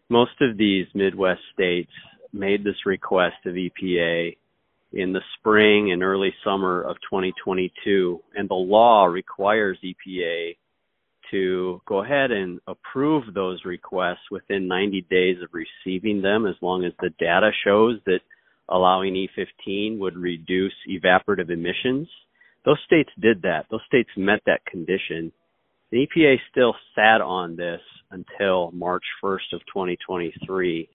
Most of these Midwest states made this request of EPA in the spring and early summer of 2022, and the law requires EPA to go ahead and approve those requests within 90 days of receiving them, as long as the data shows that allowing E15 would reduce evaporative emissions. Those states did that. Those states met that condition. The EPA still sat on this until March 1st of 2023.